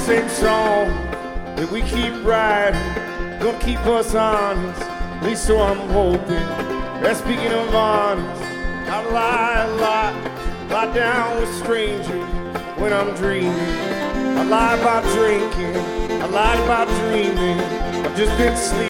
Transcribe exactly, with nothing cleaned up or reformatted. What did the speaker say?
same song that we keep writing, gonna keep us honest, at least so I'm hoping. And speaking of honest, I lie a lot, lie down with strangers when I'm dreaming. I lie about drinking, I lied about dreaming, I've just been sleeping.